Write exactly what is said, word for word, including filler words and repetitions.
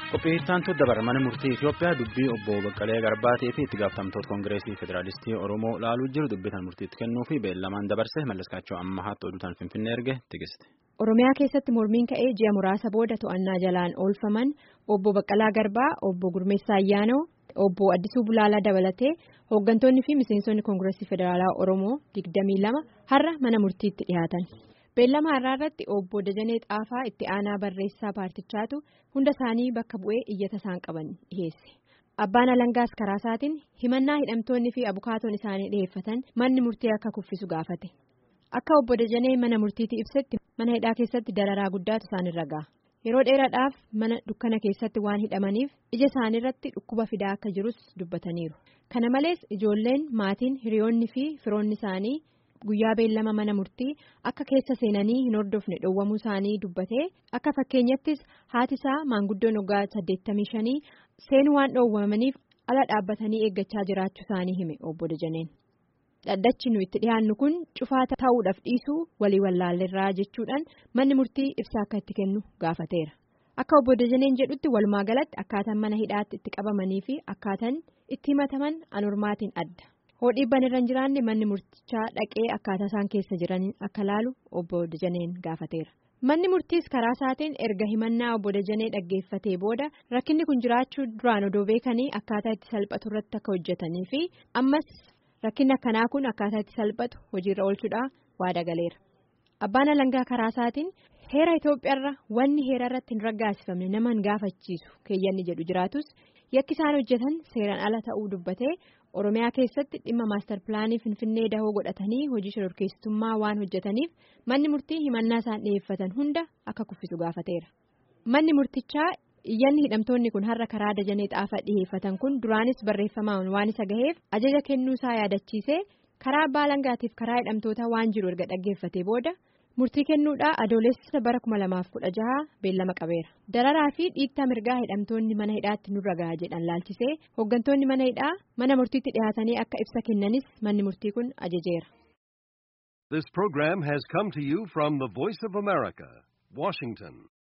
Qopheessitoota dabarra mana murtii Itoophiyaa dubbii obbo Baqqalee Garbaatii fi itti gaafatamtoota Koongireesii Federaalistii Oromoo laaluu jiru dubbitan murtiitti kennuu fi beellamaan dabarse Mallaskaachoo Ammahaatti oduutaan Finfinnee erge tigiste. Oromiyaa keessatti mormiin ka'ee ji'a muraasa booda to'annaa jalaan oolfaman obbo Baqqalaa Garbaa, obbo Gurmeessaa Ayyaanoo, obbo Addisuu Bulaalaa dabalatee hooggantoonni fi miseensonni Koongireesii Federaalaa Oromoo digdamii lama har'a mana murtiitti dhiyaatan. Beellama har'aa irratti obbo Dajanee Xaafaa itti aanaa barreessaa paartichaatu hunda isaanii bakka bu'ee iyyata isaan qaban dhiyeesse. Abbaan alangaas karaa isaatiin himannaa hidhamtoonni fi abukaatoon isaanii dhiyeeffatan manni murtii akka kuffisu gaafate. Akka obbo Dajanee mana murtiitti ibsetti mana hidhaa keessatti dararaa guddaatu isaanirra ga'a. Yeroo dheeraadhaaf mana dukkana keessatti waan hidhamaniif ija isaaniirratti dhukkuba fidaa akka jirus dubbataniiru. Kana malees ijoolleen, maatiin, hiriyoonni fi firoonni isaanii guyyaa beellama mana murtii akka keessa seenanii hin hordofne dhowwamuu isaanii dubbatee akka fakkeenyattis haati isaa maanguddoon waggaa saddeettamii shanii seenuu waan dhowwamaniif ala dhaabbatanii eeggachaa jiraachuu isaanii hime obbo Dajaneen. Dhaddachi nu itti dhiyaannu kun cufaa ta'uudhaaf dhiisuu walii wallaalleerraa jechuudhaan manni murtii ibsa akka itti kennu gaafateera. Akka obbo Dajaneen jedhutti walumaa galatti akkaataan mana hidhaatti itti qabamanii fi akkaataan itti himataman anormaatiin adda. Hodhiibban irra hin jiraanne manni murtichaa dhaqee akkaataa isaan keessa jiran akka laalu obbo Dajaneen gaafateera. Manni murtiis karaa isaatiin erga himannaa obbo Dajanee dhaggeeffatee booda rakkinni kun jiraachuu duraan odoo beekanii akkaataa itti salphatu irratti akka hojjetanii fi ammas rakkinni akkanaa kun akkaataa itti salphatu hojiirra oolchuudhaa waada galeera. Abbaan alangaa karaa isaatiin heera Itoophiyaarra wanni heera irratti hin raggaasifamne nama hin gaafachiisu keeyyanni jedhu jiraatus yakki isaan hojjetan seeraan ala ta'uu dubbatee Oromiyaa keessatti dhimma maastar pilaanii Finfinnee dahoo godhatanii hojii shororkeessitummaa waan hojjetaniif manni murtii himannaa isaan dhiyeeffatan hunda akka kuffisu gaafateera. Manni murtichaa iyyanni hidhamtoonni kun har'a karaa Dajanee Xaafaa dhiyeeffatan kun duraanis barreeffamaan waan isa gaheef ajaja kennuu isaa yaadachiisee karaa abbaa alangaatiif karaa hidhamtootaa waan jiru erga dhaggeeffatee booda murtii kennuudhaa adoolessa bara kuma lamaaf kudha jaha beellama qabeera. Dararaa fi dhiittaa mirgaa hidhamtoonni mana hidhaatti nurra gahaa jedhan laalchisee hooggantoonni mana hidhaa mana murtiitti dhiyaatanii akka ibsa kennanis manni murtii kun ajajeera. This program has come to you from the Voice of America, Washington.